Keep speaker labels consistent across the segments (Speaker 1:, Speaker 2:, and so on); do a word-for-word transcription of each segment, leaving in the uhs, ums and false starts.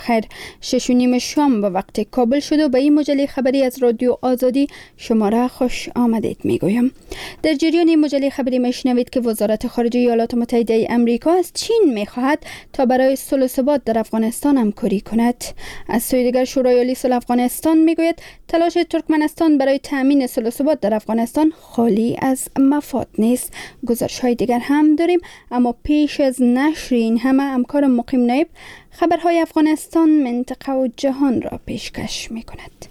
Speaker 1: خیر شش و نیم شام به وقت کابل شد و به این مجله خبری از رادیو آزادی شما را خوش آمدید میگویم. در جریان این مجله خبری میشنوید که وزارت خارجه ایالات متحده آمریکا از چین میخواهد تا برای صلح و ثبات در افغانستان همکاری کند. از سوی دیگر شورای عالی صلح افغانستان میگوید تلاش ترکمنستان برای تامین صلح و ثبات در افغانستان خالی از مفاد نیست. گزارش‌های دیگر هم داریم، اما پیش از نشر این همه همکار مقیم نایب خبرهای افغانستان، منطقه و جهان را پیشکش می کند.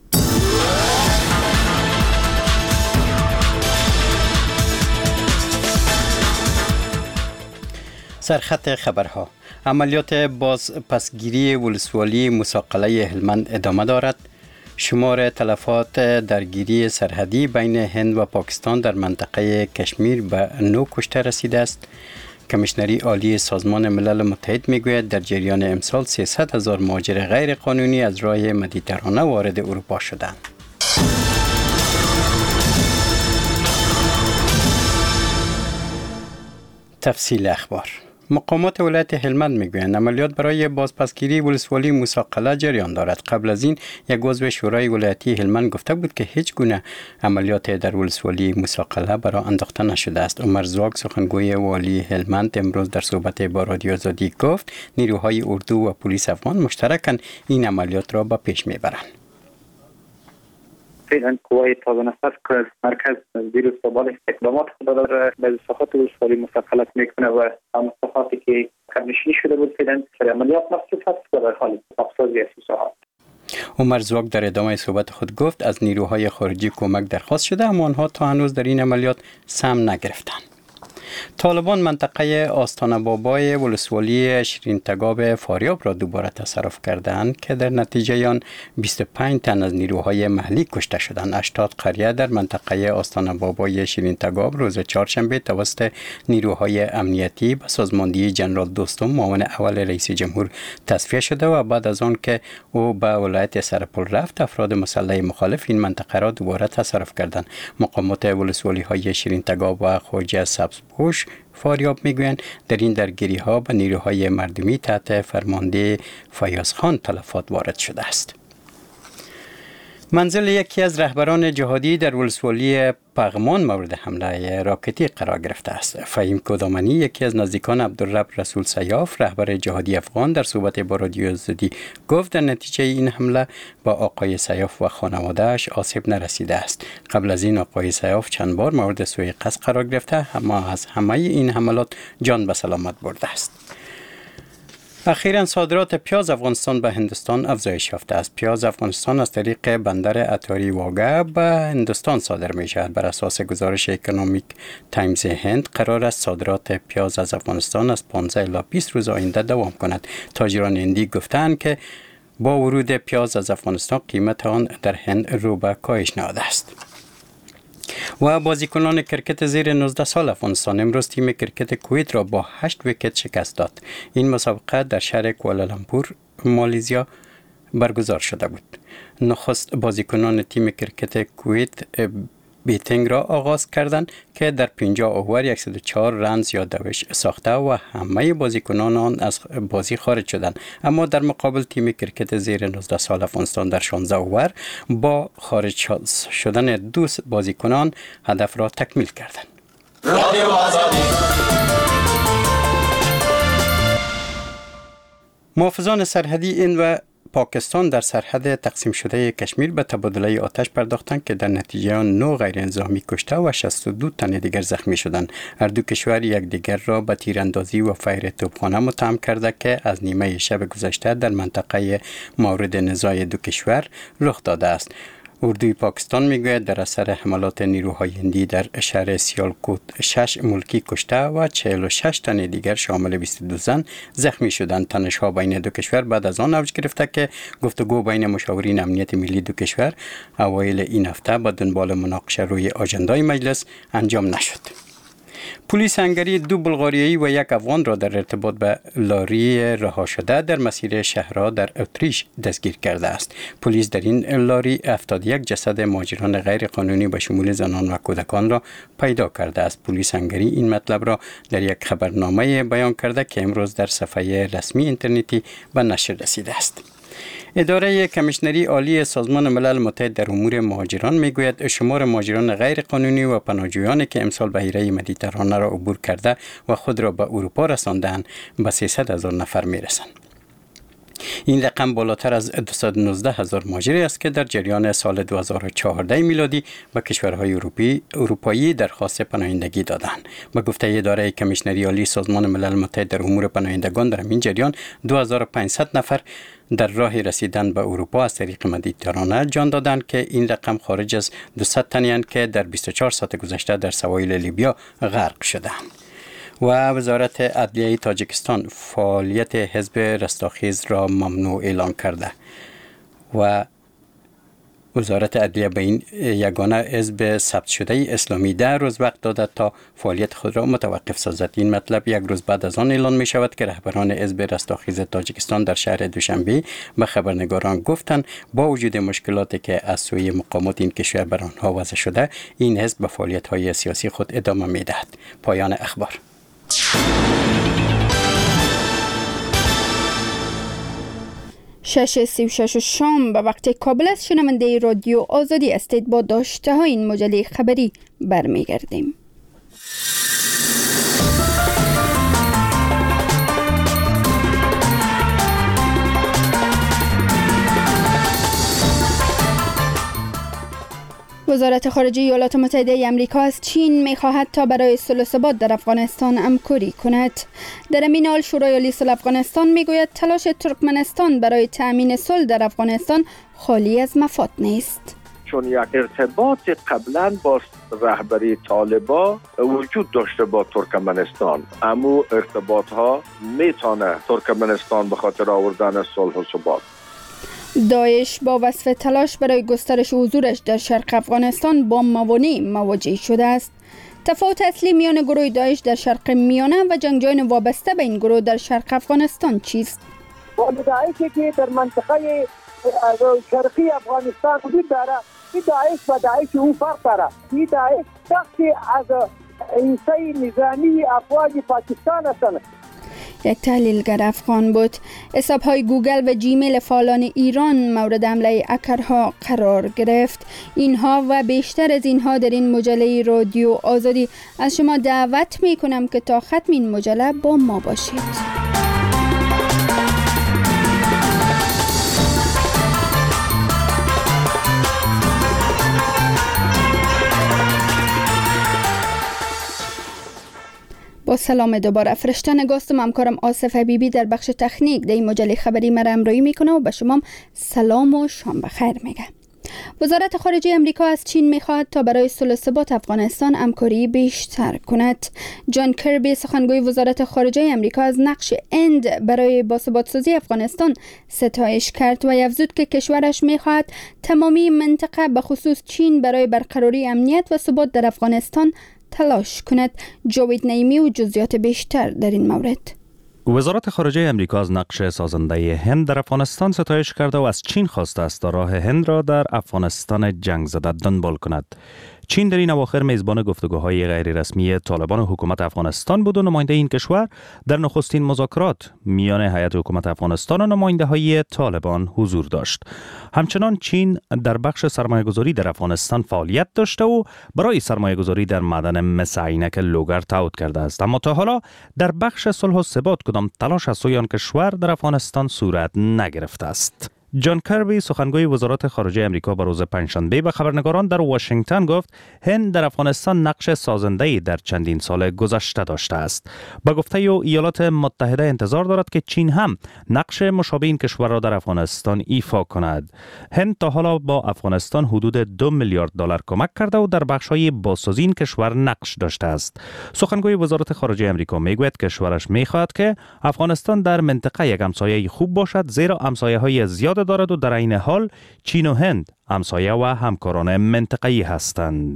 Speaker 2: سرخط خبرها: عملیات بازپسگیری ولسوالی مساقله هلمند ادامه دارد. شمار تلفات درگیری سرحدی بین هند و پاکستان در منطقه کشمیر به نو کشته رسیده است. کمیشنری عالی سازمان ملل متحد میگوید در جریان امسال سیصد هزار مهاجر غیر قانونی از راه مدیترانه وارد اروپا شدند. تفصیل اخبار: مقامات ولایت هلمند میگویند عملیات برای بازپسگیری ولسوالی مساقله جریان دارد. قبل از این یک عضو شورای ولایتی هلمند گفته بود که هیچ گونه عملیات در ولسوالی مساقله برای انداخته نشده است. عمر زواگ سخنگوی والی هلمند امروز در صحبت با رادیو آزادی گفت نیروهای اردو و پلیس افغان مشترکاً این عملیات را به پیش میبرند.
Speaker 3: فعلا قوای تازه نسل که مرکز دیروز دنبال اقدامات خود را به صحات ولسوالی مستقلت میکنه و مستقلاتی که کمنشینی شده بود فعلا سر عملیات مصروف است و در حال افسازی اساسات.
Speaker 2: عمر زواگ در ادامه صحبت خود گفت از نیروهای خارجی کمک درخواست شده اما آنها تا هنوز در این عملیات سهم نگرفتند. طالبان منطقه آستانه بابای ولسوالی شیرین تگاب فاریاب را دوباره تصرف کردند که در نتیجه آن بیست و پنج تن از نیروهای محلی کشته شدند. هشتاد قریه در منطقه آستانه بابای شیرین تگاب روز چهارشنبه توسط نیروهای امنیتی به سازماندهی جنرال دوستم معاون اول رئیس جمهور تصفیه شده و بعد از آن که او به ولایت سرپل رفت افراد مسلح مخالف این منطقه را دوباره تصرف کردند. مقامات ولسوالی های شیرین تگاب و خواجه سبزپوش فاریاب میگویند در این درگیری ها به نیروهای مردمی تحت فرمانده فیاض خان تلفات وارد شده است. منزل یکی از رهبران جهادی در ولسوالی پغمان مورد حمله راکتی قرار گرفته است. فهیم کدامنی یکی از نزدیکان عبدالرب رسول سیاف رهبر جهادی افغان در صحبت با رادیو آزادی گفت در نتیجه این حمله با آقای سیاف و خانواده‌اش آسیب نرسیده است. قبل از این آقای سیاف چند بار مورد سوء قصد قرار گرفته اما از همه این حملات جان به سلامت برده است. اخیراً صادرات پیاز افغانستان به هندوستان افزایش یافته است. پیاز افغانستان از طریق بندر اتاری واگه به هندوستان صادر می شود. بر اساس گزارش اکونومیک تایمز هند قرار است صادرات پیاز از افغانستان از پانزده الی بیست روز آینده دوام کند. تاجران هندی گفتند که با ورود پیاز از افغانستان قیمت آن در هند رو به کاهش نهاده است. و بازیکنان کرکت زیر نوزده سال افغانستان امروز تیم کرکت کویت را با هشت ویکت شکست داد. این مسابقه در شهر کوالالامپور مالزیا برگزار شده بود. نخست بازیکنان تیم کرکت کویت بیتینگ را آغاز کردند که در پنجاه اوور صد و چهار رنز یا دوش ساخته و همه بازیکنان آن از بازی خارج شدند. اما در مقابل تیم کرکت زیر نوزده سال افغانستان در شانزده اوور با خارج شدن دو بازیکنان هدف را تکمیل کردند. محافظان سرحدی این و پاکستان در سرحد تقسیم شده کشمیر به تبادله آتش پرداختند که در نتیجه آن نه غیر انضامی کشته و شصت و دو تن دیگر زخمی شدند. هر دو کشور یکدیگر را به تیراندازی و فیر توپخانه متهم کرده که از نیمه شب گذشته در منطقه مورد نزاع دو کشور رخ داده است. اردوی پاکستان میگوید در اثر حملات نیروهای هندی در شهر سیالکوت شش ملکی کشته و چهل و شش تن دیگر شامل بیست و دو زن زخمی شدند. تنش‌ها بین دو کشور بعد از آن اوج گرفته که گفتگو بین مشاورین امنیت ملی دو کشور اوایل این هفته با دنبال مناقشه روی آژندای مجلس انجام نشد. پلیس هنگری دو بلغاریایی و یک افغان را در ارتباط به لاری رها شده در مسیر شهرها در اتریش دستگیر کرده است. پلیس در این لاری هفتاد و یک جسد مهاجران غیر قانونی به شمول زنان و کودکان را پیدا کرده است. پلیس هنگری این مطلب را در یک خبرنامه بیان کرده که امروز در صفحه رسمی اینترنتی به نشر رسیده است. اداره کمیشنری عالی سازمان ملل متحد در امور مهاجران میگوید شمار مهاجران غیر قانونی و پناهجویانی که امسال بحیره مدیترانه را عبور کرده و خود را به اروپا رساندند به سیصد هزار نفر میرسند. این رقم بالاتر از دویست و نوزده هزار مهاجر است که در جریان سال دو هزار و چهارده میلادی به کشورهای اروپایی اروپایی درخواست پناهندگی دادند. به گفته اداره کمیشنری عالی سازمان ملل متحد در امور پناهندگان در این جریان دو هزار و پانصد نفر در راه رسیدن به اروپا از طریق مدیترانه جان دادند که این رقم خارج از دویست تنی‌اند که در بیست و چهار ساعت گذشته در سواحل لیبیا غرق شدند. و وزارت عدلیه تاجیکستان فعالیت حزب رستاخیز را ممنوع اعلام کرده و وزارت عدلیه به این یگانه حزب ثبت شده اسلامی ده روز وقت داده تا فعالیت خود را متوقف سازد. این مطلب یک روز بعد از آن اعلان می شود که رهبران حزب رستاخیز تاجیکستان در شهر دوشنبه به خبرنگاران گفتند با وجود مشکلاتی که از سوی مقامات این کشور بر آنها وضع شده، این حزب به فعالیت های سیاسی خود ادامه می دهد. پایان اخبار.
Speaker 1: شش سی و شش شام به وقت کابل است. شنونده رادیو آزادی استید. با داشته های این مجله خبری برمیگردیم. وزارت خارجه ایالات متحده آمریکا از چین می‌خواهد تا برای صلح و ثبات در افغانستان همکاری کند. در این حال شورای عالی صلح افغانستان میگوید تلاش ترکمنستان برای تأمین صلح در افغانستان خالی از مفاد نیست.
Speaker 4: چون یک ارتباط قبلا با رهبری طالبان وجود داشته با ترکمنستان، اما ارتباط ها میتونه ترکمنستان به خاطر آوردن صلح و ثبات.
Speaker 1: داعش با وصف تلاش برای گسترش حضورش در شرق افغانستان با موانع مواجه شده است. تفاوت اصلی میان گروه داعش در شرق میانه و جنگجویان وابسته به این گروه در شرق افغانستان چیست؟
Speaker 5: داعشی که در منطقه شرقی افغانستان وجود داره، این داعش و داعش او فرق داره. این داعش شخصی از انسای نظامی افواج پاکستان هستند.
Speaker 1: یک تحلیلگر افغان بود. حساب‌های گوگل و جیمیل فعالان ایران مورد حمله هکرها قرار گرفت. اینها و بیشتر از اینها در این مجله رادیو آزادی. از شما دعوت می‌کنم که تا ختم این مجله با ما باشید. با سلام دوباره. فرشته نگاستم همکارم آصف حبیبی در بخش تکنیک در این مجله خبری مرا همراهی میکنه و به شما سلام و شام بخیر میگه. وزارت خارجه امریکا از چین میخواهد تا برای صلح و ثبات افغانستان همکاری بیشتر کند. جان کربی سخنگوی وزارت خارجه امریکا از نقش هند برای باثبات سازی افغانستان ستایش کرد و افزود که کشورش میخواهد تمامی منطقه به خصوص چین برای برقراری امنیت و ثبات در افغانستان تلاش کند. جاوید نعیمی و جزئیات بیشتر در این مورد.
Speaker 6: وزارت خارجه امریکا از نقش سازنده هند در افغانستان ستایش کرده و از چین خواسته است تا راه هند را در افغانستان جنگ زده دنبال کند. چین در این اواخر میزبان گفتگوهای غیر رسمی طالبان و حکومت افغانستان بود و نماینده این کشور در نخستین مذاکرات میان هیئت حکومت افغانستان و نماینده های طالبان حضور داشت. همچنان چین در بخش سرمایه‌گذاری در افغانستان فعالیت داشته و برای سرمایه‌گذاری در معدن مس عینک لوگر تعهد کرده است، اما تا حالا در بخش صلح و ثبات کدام تلاش از سوی آن کشور در افغانستان صورت نگرفته است. جان کربی سخنگوی وزارت خارجه امریکا به روز پنجشنبه به خبرنگاران در واشنگتن گفت هند در افغانستان نقش سازنده‌ای در چندین سال گذشته داشته است. با گفته او ایالات متحده انتظار دارد که چین هم نقش مشابه این کشور را در افغانستان ایفا کند. هند تا حالا با افغانستان حدود دو میلیارد دلار کمک کرده و در بخش‌های بازسازی این کشور نقش داشته است. سخنگوی وزارت خارجه امریکا میگوید کشورش می‌خواهد که افغانستان در منطقه یک همسایه خوب باشد، زیرا همسایه‌های زیاد دارد و در این حال چین و هند همسایه و همکاران منطقه‌ای هستند.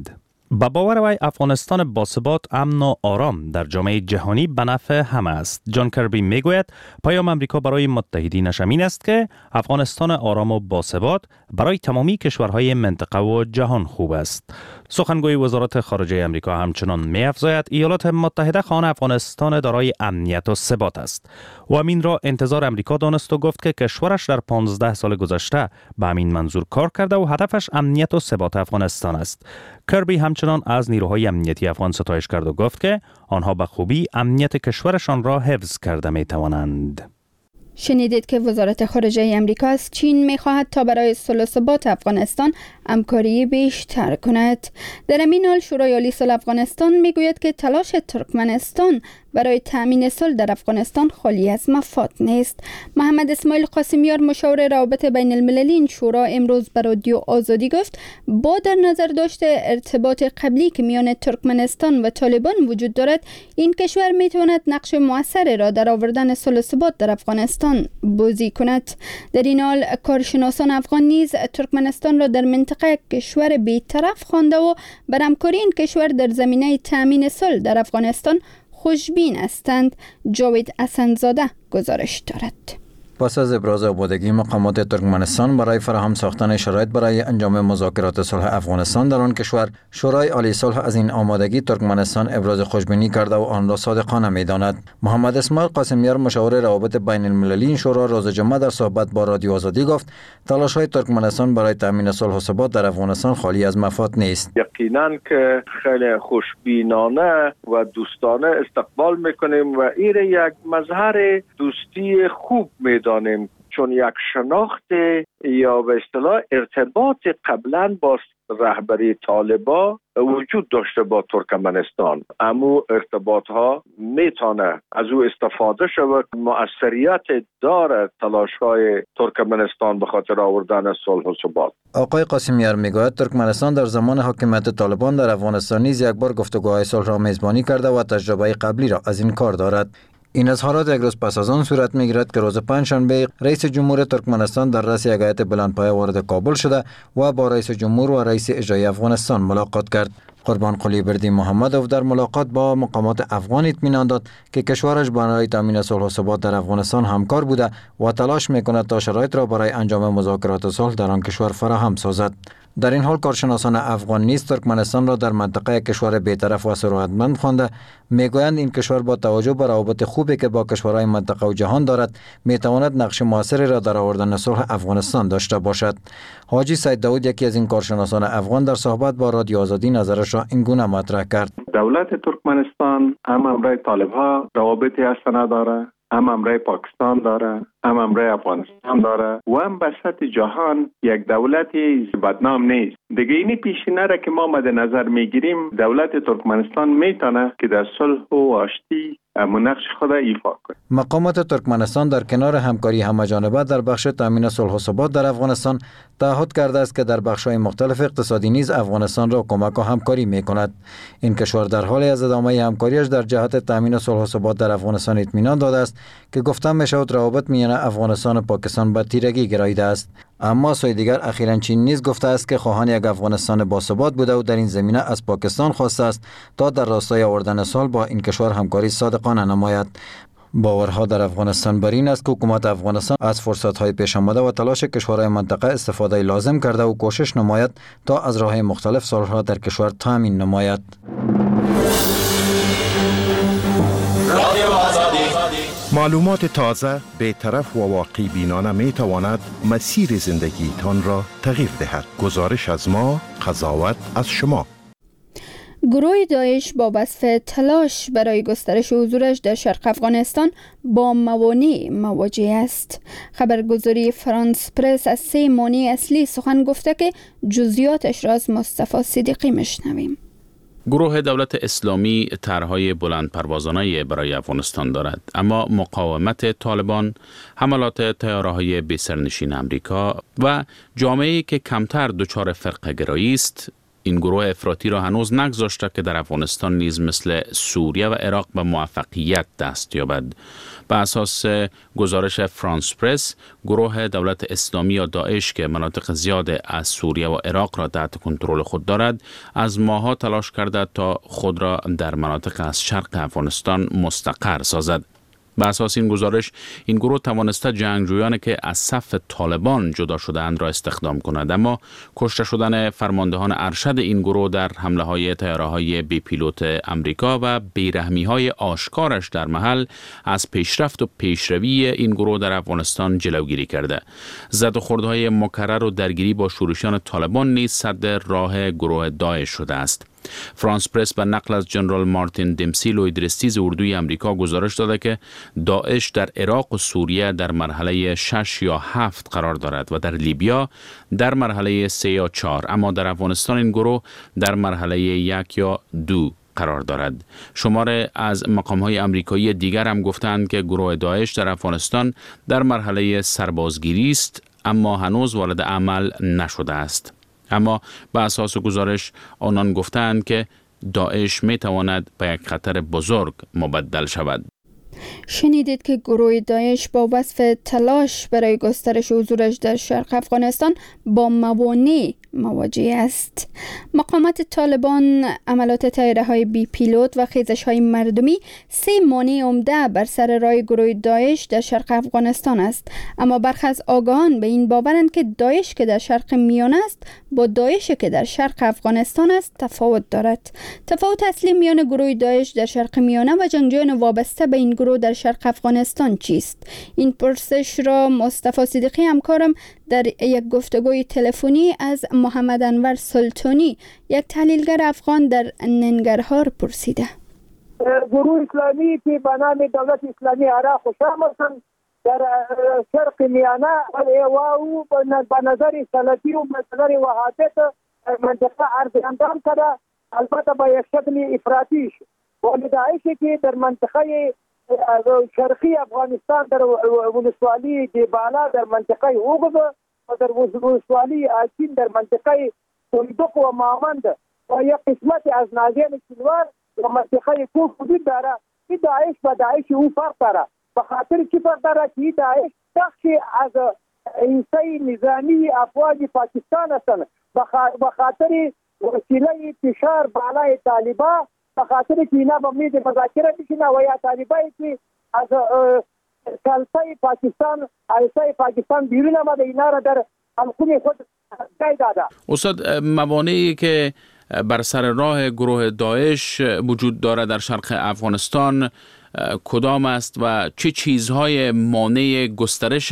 Speaker 6: با باور وی افغانستان باثبات، امن و آرام در جامعه جهانی به نفع همه است. جان کربی میگوید پیام امریکا برای متحدینش این است که افغانستان آرام و باثبات برای تمامی کشورهای منطقه و جهان خوب است. سخنگوی وزارت خارجه امریکا همچنان می‌افزاید ایالات متحده خواهان افغانستان دارای امنیت و ثبات است و همین را انتظار امریکا دانست و گفت که کشورش در پانزده سال گذشته به همین منظور کار کرده و هدفش امنیت و ثبات افغانستان است. کربی همچنان از نیروهای امنیتی افغان ستایش کرد و گفت که آنها به خوبی امنیت کشورشان را حفظ کرده می توانند.
Speaker 1: شنیدید که وزارت خارجه امریکا از چین می‌خواهد تا برای صلح و ثبات افغانستان همکاری بیشتر کند. در همین حال شورای عالی صلح افغانستان میگوید که تلاش ترکمنستان برای تأمین صلح در افغانستان خالی از مفاد نیست. محمد اسماعیل قاسمیار مشاور روابط بین المللی این شورا امروز به رادیو آزادی گفت با در نظر داشته ارتباط قبلی که میان ترکمنستان و طالبان وجود دارد، این کشور میتواند نقش مؤثری را در آوردن صلح و ثبات در افغانستان بازی کند. در این حال کارشناسان افغان نیز ترکمنستان را در منطقه کشور بی‌طرف خوانده و بر همکاری این کشور در زمینه تأمین صلح در افغانستان خوشبین هستند. جاوید حسن‌زاده گزارش دارد.
Speaker 7: پس از ابراز آمادگی مقامات ترکمنستان برای فراهم ساختن شرایط برای انجام مذاکرات صلح افغانستان در آن کشور، شورای عالی صلح از این آمادگی ترکمنستان ابراز خوشبینی کرده و آن را صادقانه می‌داند. محمد اسماعیل قاسمیار مشاور روابط بین المللی این شورا روز جمعه در صحبت با رادیو آزادی گفت تلاش‌های ترکمنستان برای تامین صلح و ثبات در افغانستان خالی از مفاد نیست.
Speaker 4: یقیناً که خیلی خوشبینانه و دوستانه استقبال می‌کنیم و این یک مظهر دوستی خوب می‌دانیم، چون یک شناخت یا به اصطلاح ارتباط قبلا با رهبری طالبا وجود داشته با ترکمنستان. امو ارتباط ها میتونه از او استفاده شود. مؤثریت داره تلاش های ترکمنستان به خاطر آوردن صلح و ثبات.
Speaker 7: آقای قاسمیار میگوید ترکمنستان در زمان حاکمیت طالبان در افغانستان نیز یک بار گفتگوهای صلح را میزبانی کرده و تجربه قبلی را از این کار دارد. این اظهارات یک روز پس از آن صورت میگیرد که روز پنجشنبه رئیس جمهور ترکمنستان در رأس یک هیئت بلندپایه وارد کابل شده و با رئیس جمهور و رئیس اجرایی افغانستان ملاقات کرد. قربان قلی بردی محمدوف در ملاقات با مقامات افغان اطمینان داد که کشورش برای تامین صلح و ثبات در افغانستان همکار بوده و تلاش میکند تا شرایط را برای انجام مذاکرات صلح در آن کشور فراهم سازد. در این حال کارشناسان افغان نیز ترکمنستان را در منطقه کشور بی‌طرف و ثروتمند خوانده. میگویند این کشور با توجه به روابط خوبی که با کشورهای منطقه و جهان دارد میتواند نقش موثری را در آوردن صلح افغانستان داشته باشد. حاجی سید داود یکی از این کارشناسان افغان در صحبت با رادیو آزادی نظرش را این گونه مطرح کرد.
Speaker 8: دولت ترکمنستان هم امرای طالب‌ها روابطی هست نداره، هم امرای پاکستان داره، هم امرای افغانستان داره و هم به سطح جهان یک دولتی بدنام نیست. دیگه اینی پیشینه را که ما مد نظر میگیریم دولت ترکمنستان میتونه که در صلح و آشتی نقش خود ایفا کنه.
Speaker 7: مقامات ترکمنستان در کنار همکاری همه‌جانبه در بخش تامین صلح و ثبات در افغانستان تعهد کرده است که در بخش‌های مختلف اقتصادی نیز افغانستان را کمک و همکاری می‌کند. این کشور در حال از ادامه همکاریش در جهت تامین صلح و ثبات در افغانستان اطمینان داده است که گفتم می‌شود روابط میان افغانستان و پاکستان به تیرگی گراییده است. اما سوی دیگر اخیراً چین نیز گفته است که خواهان یک افغانستان باثبات بوده و در این زمینه از پاکستان خواسته است تا در راستای آوردن صلح با این کشور همکاری صادقانه نماید. باورها در افغانستان بر این است که حکومت افغانستان از فرصت‌های پیش آمده و تلاش کشورهای منطقه استفاده لازم کرده و کوشش نماید تا از راه‌های مختلف صلح را در کشور تامین نماید.
Speaker 9: معلومات تازه، بی‌طرف و واقعی بینانه می تواند مسیر زندگی تان را تغییر دهد. گزارش از ما، قضاوت از شما.
Speaker 1: گروه داعش با وصف تلاش برای گسترش حضورش در شرق افغانستان با موانع مواجه است. خبرگزاری فرانس پرس از سه مانع اصلی سخن گفته که جزئیاتش را از مصطفی صدیقی میشنویم.
Speaker 10: گروه دولت اسلامی طرح‌های بلند پروازانه برای افغانستان دارد، اما مقاومت طالبان، حملات طیاره‌های بی سرنشین امریکا و جامعه‌ای که کمتر دچار فرقه‌گرایی است، این گروه افراطی را هنوز نگذاشته که در افغانستان نیز مثل سوریه و عراق به موفقیت دست یابد. به اساس گزارش فرانس پرس، گروه دولت اسلامی یا داعش که مناطق زیاد از سوریه و عراق را تحت کنترل خود دارد، از ماه‌ها تلاش کرده تا خود را در مناطق از شرق افغانستان مستقر سازد. به اساس این گزارش، این گروه توانسته جنگجویانی که از صف طالبان جدا شده‌اند را استخدام کند، اما کشته شدن فرماندهان ارشد این گروه در حمله‌های طیاره‌های بی پیلوت امریکا و بیرحمی‌های آشکارش در محل از پیشرفت و پیشروی این گروه در افغانستان جلوگیری کرده. زد و خوردهای مکرر و درگیری با شورشیان طالبان نیز سد راه گروه داعش شده است. فرانس پرس به نقل از جنرال مارتین دمسی لویدرستیز اردوی امریکا گزارش داده که داعش در عراق و سوریه در مرحله شش یا هفت قرار دارد و در لیبیا در مرحله سه یا چهار، اما در افغانستان این گروه در مرحله یک یا دو قرار دارد. شماره از مقام‌های آمریکایی دیگر هم گفتند که گروه داعش در افغانستان در مرحله سربازگیری است، اما هنوز وارد عمل نشده است. اما به اساس گزارش آنان گفتند که داعش می تواند به یک خطر بزرگ مبدل شود.
Speaker 1: شنیدید که گروه داعش با وصف تلاش برای گسترش حضورش در شرق افغانستان با موانع مواجه است. مقامات طالبان، عملات طیاره‌های بی پیلوت و خیزش‌های مردمی سه مانع عمده بر سر راه گروه داعش در شرق افغانستان است. اما برخی از آگاهان به این باورند که داعش که در شرق میانه است با داعش که در شرق افغانستان است تفاوت دارد. تفاوت اصلی میان گروه داعش در شرق میانه و جنگجویان وابسته به این گروه در شرق افغانستان چیست؟ این پرسش را مصطفی صدیقی همکارم در یک گفتگوی تلفنی از محمد انور سلطانی، یک تحلیلگر افغان در ننگرهار پرسیده.
Speaker 5: گروه اسلامی که به نام دولت اسلامی عراق و شام هستند در شرق میانه و او به نظر سلفی و به نظر وهابیت منطقه عرض اندام کرده، البته با یک شکل افراطی شد. ولی داعشی که در منطقه شرقی افغانستان در ولسوالی دیبالا در منطقه اوغد و در ولسوالی آچین در منطقه صندوق و مامند و یک قسمت از ناحیه کلوار و منطقه کوه وجود داره. این داعش با داعش او فرق داره. به خاطر چی فرق داره که داعش بخشی از انسای نظامی افواج پاکستان هستند. به خاطر وسیله فشار بالای طالبان، به خاطر که اینا با مید مذاکره میشینه و یا طالبایی که از کلسای پاکستان عرصه پاکستان بیرون آمده اینا را در حلقوم خود جای داده.
Speaker 10: استاد، موانعی که بر سر راه گروه داعش وجود داره در شرق افغانستان کدام است و چه چیزهای مانع گسترش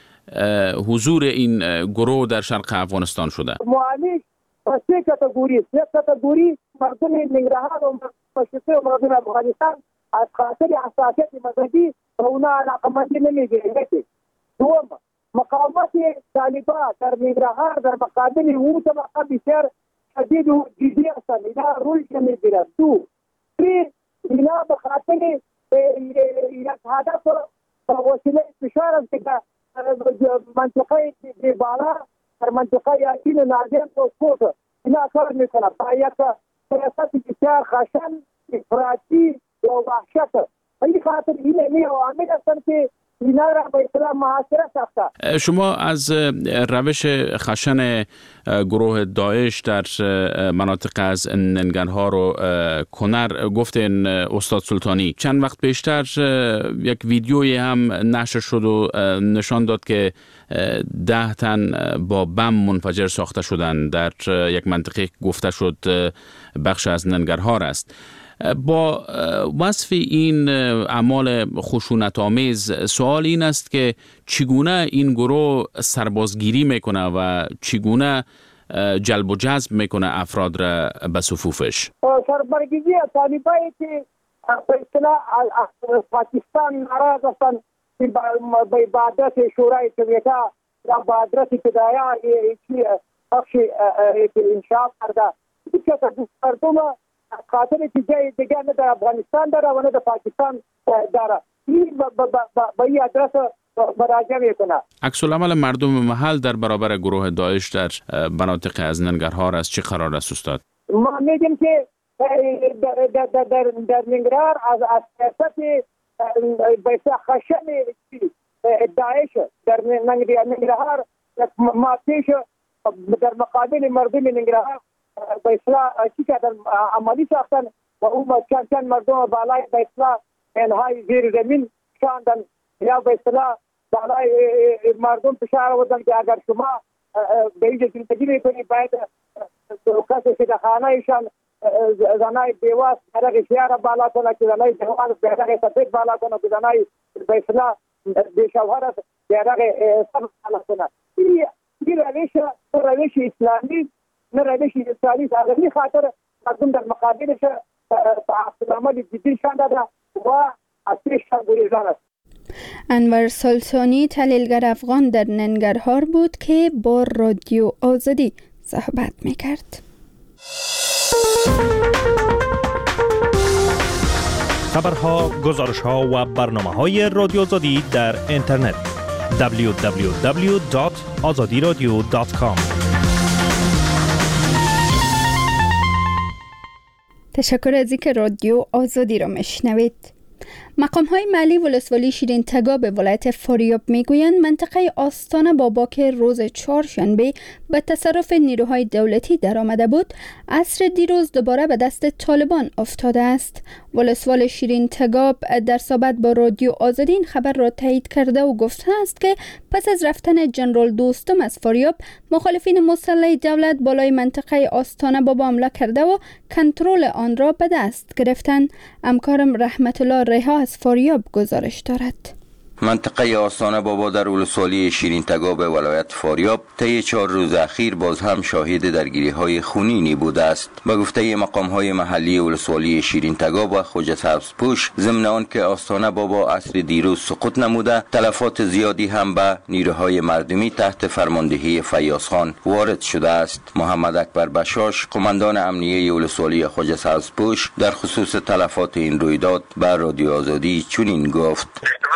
Speaker 10: حضور این گروه در شرق افغانستان شده؟
Speaker 5: معالج سه کاتگوری سه کاتگوری مردم ننگرهار و مشرقی و مردم افغانستان از خاطر حساسیت مذهبی و اونا علاقمندی نمیگیرند. دوم، مقاومت طالبان در ننگرهار در مقابل او طبقه بسیار شدید و جدی هستند. اینا روی نمیگیرند. دو، سه، اینا به خاطر یک هدف و وسیله فشار است که منطقه دیبالا در منطقه یاکین و نازم و کوت اینا کار میکنه با یک سیاست بسیار خشن افراطی و وحشت. این خاطر این امی عوامل هستند که اینا را به اصطلاح محاصره ساخته.
Speaker 10: شما از روش خشن گروه داعش در مناطق از ننگرهار و کنر گفتین استاد سلطانی. چند وقت پیشتر یک ویدیویی هم نشر شد و نشان داد که ده تن با بم منفجر ساخته شدند در یک منطقه گفته شد بخش از ننگرهار است. با وصف این اعمال خشونت‌آمیز سوال این است که چگونه این گروه سربازگیری میکنه و چگونه جلب و جذب میکنه افراد را به صفوفش؟
Speaker 5: سربازگیری طالبانی که به اصطلاح پاکستان ناراض هستند به عبادت شورای سویتا و به عبادت ابتدایا بخش انشاء کرده. مردم خاطر که جای دیگر نه در افغانستان داره و نه در پاکستان داره. این با این ادرس مراجعه میکنه.
Speaker 10: عکس العمل مردم محل در برابر گروه داعش در مناطق از ننگرهار از چه قرار است استاد؟
Speaker 5: ما میگیم که در در در در, در ننگرهار از از سیاست بیسا خشم داعش در ننگرهار ما پیش در مقابل مردم ننگرهار بیسا چی که عملی ساختن و اون چند چند مردم بالای بیسا انهای زیر زمین شاندن یا بیسا بالای مردم فشار آوردن که اگر شما به اینجا زندگی میکنید باید کسی که در خانه ایشان زنای بیواز برای خیار بالا کنه که زنای بیواز برای سفید بالا کنه که زنای بیسلا بیشوهر است برای سب بالا کنه. این روش روش اسلامی نه روش اسلامی است. از این خاطر مردم در مقابلش عمل جدی شان داده و از پیششان گریزان است.
Speaker 1: انور سلطانی تحلیلگر افغان در ننگرهار بود که با رادیو آزادی صحبت میکرد.
Speaker 6: خبرها، گزارشها و برنامه‌های رادیو آزادی در اینترنت دبلیو دبلیو دبلیو دات آزادی رادیو دات کام.
Speaker 1: تشکر از اینکه رادیو آزادی را میشنوید. مقام‌های محلی ولسوالی شیرین تگا به ولایت فاریاب میگویند منطقه آستانه بابا که روز چهارشنبه به تصرف نیروهای دولتی در آمده بود، عصر دیروز دوباره به دست طالبان افتاده است. ولسوال شیرین تگا در صحبت با رادیو آزادی این خبر را تایید کرده و گفته است که پس از رفتن جنرال دوستم از فاریاب، مخالفین مسلح دولت بالای منطقه آستانه بابا حمله کرده و کنترل آن را به دست گرفتند. همکارم رحمت الله ریحا از فاریاب گزارش دارد.
Speaker 11: منطقه آستانه بابا در ولسوالی شیرین تگا به ولایت فاریاب طی چهار روز اخیر باز هم شاهد درگیری های خونینی بوده است. به گفته مقام های محلی ولسوالی شیرین تگا و خوجه سبزپوش، ضمن آن که آستانه بابا عصر دیروز سقوط نموده، تلفات زیادی هم به نیروهای مردمی تحت فرماندهی فیاض خان وارد شده است. محمد اکبر بشاش، قماندان امنیه ولسوالی خوجه سبزپوش، در خصوص تلفات این رویداد به رادیو آزادی چنین گفت: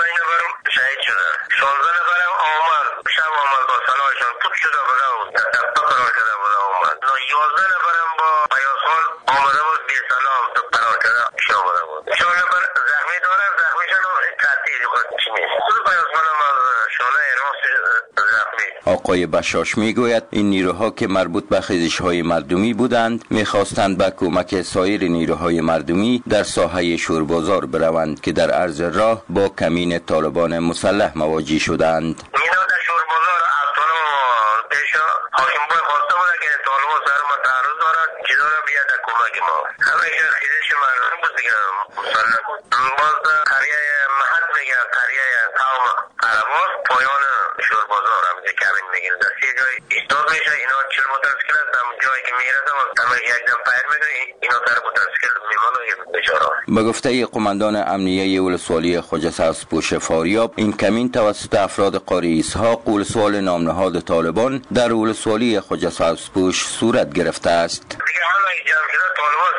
Speaker 12: شهید شده. شانزده نفرم آمد شب آمد با سلاحشان پوت شده بوده و تپه قرار شده بوده آمد. یازده نفرم با فیاض خان آمده بود بی سلام تو قرار شده شده بوده بود. چهار نفر زخمی داره، زخمیشان هم تحتیلی خود چی نیست. تو فیاض خان هم از شانه راست زخمی.
Speaker 11: آقای بشاش میگوید این نیروها که مربوط به خیزش‌های مردمی بودند می‌خواستند به کمک سایر نیروهای مردمی در ساحه شوربازار بروند که در عرض راه با کمین طالبان مسلح مواجه شدند.
Speaker 12: اینا در شوربازار اصلا پیش حاکم باید خواسته بوده که طالبان سر ما تعرض دارد که داره بیاد در کمک ما. همیشه خیزش مردم بود دیگه مسلح بود. باز قریه محد میگه قریه قوم عرباس پایان شوربازار هم که کمین میگیره در سی جای ایستاد میشه. اینا چل مترسکل است هم جایی که میرسه همه یک دم پیر میگیره اینا سر مترسکل میمانه بیچاره.
Speaker 11: به گفته قماندان امنیه ولسوالی خوجه سبزپوش فاریاب، این کمین توسط افراد قاری اسحاق ولسوال نامنهاد طالبان در ولسوالی خوجه سبزپوش صورت گرفته است.
Speaker 12: دیگه همه جمع شده طالبان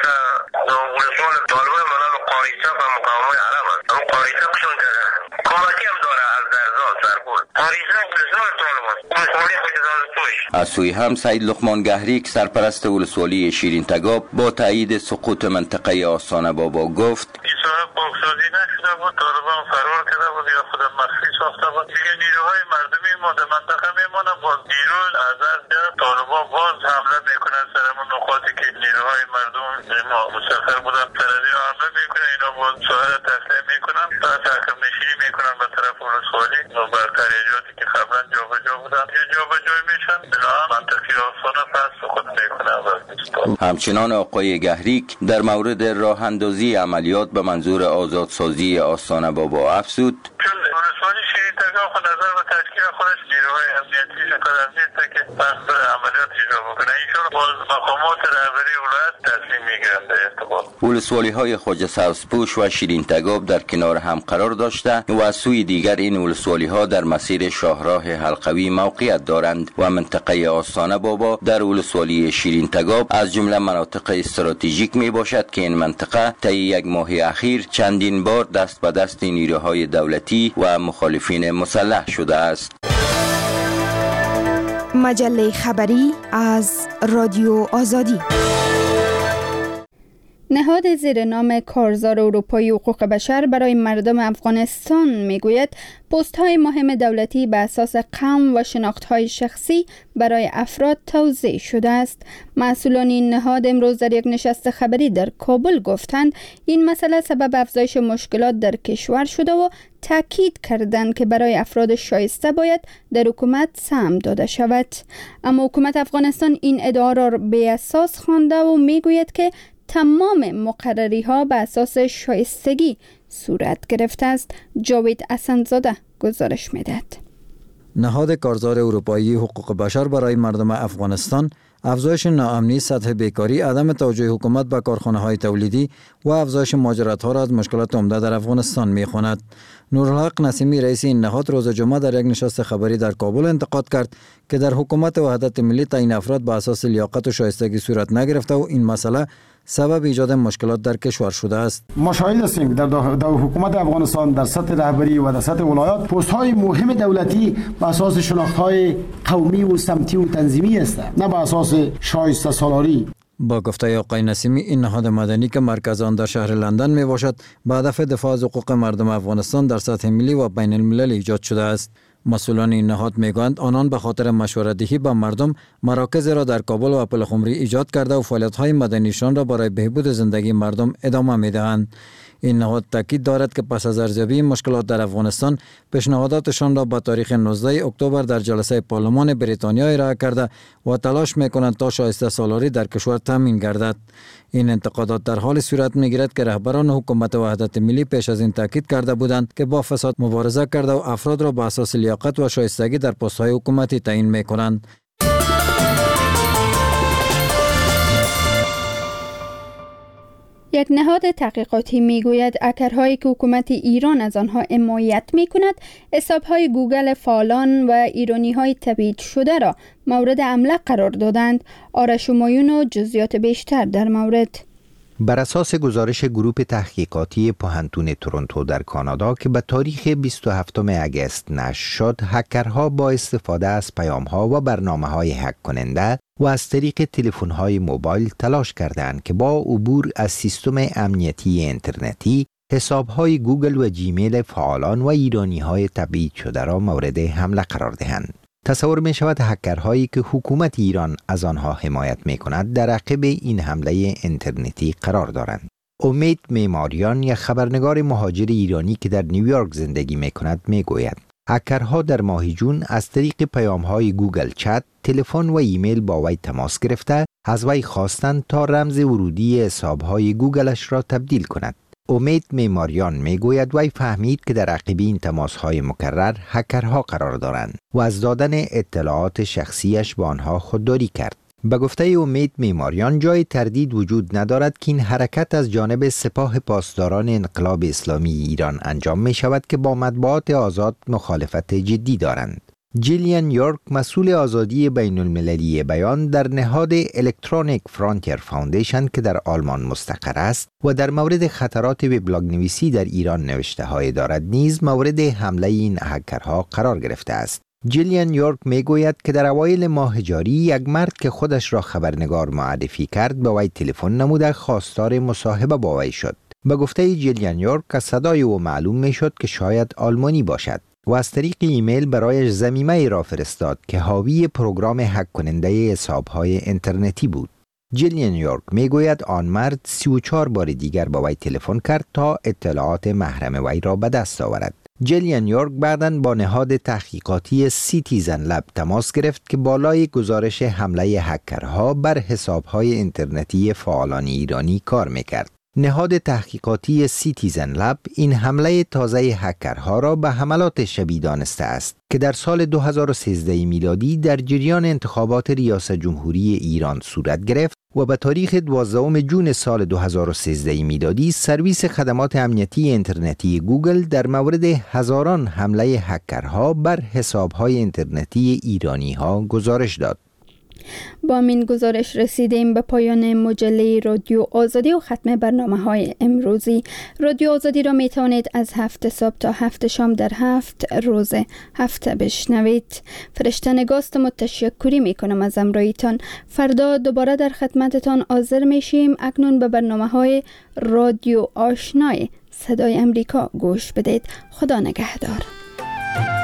Speaker 12: ولسوال طالبان منام قاری اسحاق و مقاومه عرب است. اون قاری اسحاق شون کرده کمکی هم داره از درزال سرپول. قاری اسحاق ولسوال طالبان ولسوالی خوجه سبزپوش.
Speaker 11: از سوی هم سید لقمان گهریک، سرپرست ولسوالی شیرین تگاب، با تایید سقوط منطقه آستانه بابا گفت:
Speaker 12: صاحب باکسازی نشده بود، طالبان فرار کرده بود یا خود مخفی ساخته بود. دیگه نیروهای مردمی ما در منطقه میمانه. باز دیروز از از طالبان باز حمله میکنن سرمون نقاطی که نیروهای مردم ما مسافر بودن سرزی حمله میکنن. اینا باز ساحل تسلیم میکنن و تحکم نشینی میکنن به طرف ولسوالی و بر تریجاتی که قبلا جابجا بودن یه جابجا میشن. بنابراین منطقه آستانه پس سقوط میکنن.
Speaker 11: همچنان آقای گهریک در مورد راه اندازی عملیات به منظور آزادسازی آستانه بابا افزود:
Speaker 12: ولسوالی شیرین تگا خود نظر به تشکیل خودش نیروهای امنیتی شکل نیست که پس بر عملیات اجرا بکنه. اینشون باز مقامات رهبری ولایت تصمیم میگیرن در ارتباط.
Speaker 11: ولسوالی های خواجه سبزپوش و شیرین تگاب در کنار هم قرار داشته و از سوی دیگر این ولسوالی ها در مسیر شاهراه حلقوی موقعیت دارند و منطقه آستانه بابا در ولسوالی شیرین تگاب از جمله مناطق استراتژیک می باشد که این منطقه طی یک ماه اخیر چندین بار دست به دست نیروهای دولتی و مخالفین مسلح شده است.
Speaker 13: مجله خبری از رادیو آزادی.
Speaker 1: نهاد زیر نام کارزار اروپایی حقوق بشر برای مردم افغانستان میگوید پست های مهم دولتی به اساس قوم و شناخت های شخصی برای افراد توزیع شده است. مسئولان این نهاد امروز در یک نشست خبری در کابل گفتند این مسئله سبب افزایش مشکلات در کشور شده و تاکید کردند که برای افراد شایسته باید در حکومت سهم داده شود. اما حکومت افغانستان این ادعا را بی اساس خوانده و میگوید که تمام مقرری ها به اساس شایستگی صورت گرفته است. جاوید اسندزاده گزارش میدهد.
Speaker 7: نهاد کارزار اروپایی حقوق بشر برای مردم افغانستان افزایش ناامنی، سطح بیکاری، عدم توجه حکومت به کارخانه های تولیدی و افزایش مهاجرت ها را از مشکلات عمده در افغانستان می خواند. نورالحق نسیمی رئیس این نهاد روز جمعه در یک نشست خبری در کابل انتقاد کرد که در حکومت وحدت ملی تعیین افراد به اساس لیاقت و شایستگی صورت نگرفته و این مسئله سبب ایجاد مشکلات در کشور شده است.
Speaker 14: ما شاهد هستیم در, در حکومت افغانستان در سطح رهبری و در سطح ولایات پست های مهم دولتی به اساس شناخت های قومی و سمتی و تنظیمی است، نه به اساس شایسته سالاری.
Speaker 7: با گفته آقای نسیمی این نهاد مدنی که مرکز آن در شهر لندن می باشد به هدف دفاع از حقوق مردم افغانستان در سطح ملی و بین المللی ایجاد شده است. مسئولان این نهاد میگویند آنان به خاطر مشورت دهی به مردم مراکز را در کابل و پلخمری ایجاد کرده و فعالیت‌های مدنیشان را برای بهبود زندگی مردم ادامه می‌دهند. این نهاد تاکید دارد که پس از ارزیابی مشکلات در افغانستان پیشنهاداتشان را به تاریخ نوزده اکتبر در جلسه پارلمان بریتانیا ارائه کرده و تلاش می‌کنند تا شایسته سالاری در کشور تامین گردد. این انتقادات در حال صورت می‌گیرد که رهبران حکومت وحدت ملی پیش از این تاکید کرده بودند که با فساد مبارزه کرده و افراد را به اساس لیاقت و شایستگی در پست‌های حکومتی تعیین می‌کنند.
Speaker 1: یک نهاد تحقیقاتی میگوید هکرهایی که حکومت ایران از آنها حمایت میکند حسابهای گوگل فعالان و ایرانی‌های تبعید شده را مورد حمله قرار دادند. آرش مایون و جزئیات بیشتر در مورد.
Speaker 15: بر اساس گزارش گروه تحقیقاتی پوهنتون تورنتو در کانادا که به تاریخ بیست و هفتم اگست نشر شد، هکرها با استفاده از پیام‌ها و برنامه‌های هک کننده و از طریق تلفن‌های موبایل تلاش کردند که با عبور از سیستم امنیتی اینترنتی حساب‌های گوگل و جیمیل فعالان و ایرانی‌های تبعید شده را مورد حمله قرار دهند. تصور می شود هکرهایی که حکومت ایران از آنها حمایت می کند در عقب این حمله اینترنتی قرار دارند. امید معماریان، یک خبرنگار مهاجر ایرانی که در نیویورک زندگی می کند، می گوید هکرها در ماه جون از طریق پیام‌های گوگل چت، تلفن و ایمیل با وی تماس گرفته از وی خواستند تا رمز ورودی حساب‌های گوگلش را تبدیل کند. امید معماریان میگوید وی فهمید که در عقب این تماس‌های مکرر هکرها قرار دارند و از دادن اطلاعات شخصیش به آنها خودداری کرد. به گفته امید معماریان جای تردید وجود ندارد که این حرکت از جانب سپاه پاسداران انقلاب اسلامی ایران انجام می شود که با مطبوعات آزاد مخالفت جدی دارند. جیلیان یورک، مسئول آزادی بین المللی بیان در نهاد الکترونیک فرانتیر فاوندیشن که در آلمان مستقر است و در مورد خطرات وبلاگ نویسی در ایران نوشته های دارد، نیز مورد حمله این هکرها قرار گرفته است. جیلیان یورک میگوید که در اوایل ماه جاری یک مرد که خودش را خبرنگار معرفی کرد به وی تلفن نموده خواستار مصاحبه با وی شد. به گفته جیلیان یورک از صدای او معلوم میشد که شاید آلمانی باشد و از طریق ایمیل برایش ضمیمه را فرستاد که حاوی پروگرام هک کننده حساب‌های اینترنتی بود. جیلیان یورک میگوید آن مرد سی و چهار بار دیگر با وی تلفن کرد تا اطلاعات محرم وی را به دست آورد. جیلیان یورک بعداً با نهاد تحقیقاتی سیتیزن لب تماس گرفت که بالای گزارش حمله هکرها بر حساب‌های اینترنتی فعالان ایرانی کار میکرد. نهاد تحقیقاتی سیتیزن لب این حمله تازه هکرها را به حملات شبیه دانسته است که در سال دو هزار و سیزده میلادی در جریان انتخابات ریاست جمهوری ایران صورت گرفت و به تاریخ دوازدهم ژوئن سال دو هزار و سیزده میلادی سرویس خدمات امنیتی اینترنتی گوگل در مورد هزاران حمله هکرها بر حساب‌های اینترنتی ایرانی‌ها گزارش داد.
Speaker 1: با این گزارش رسیدیم به پایان مجله رادیو آزادی و ختم برنامه های امروزی. رادیو آزادی را می توانید از هفت صبح تا هفت شام در هفت روز هفته بشنوید. فرشته نگاست متشکری می کنم از امرویتان. فردا دوباره در خدمتتان حاضر می شیم. اکنون به برنامه های رادیو آشنای صدای امریکا گوش بدید. خدا نگهدار.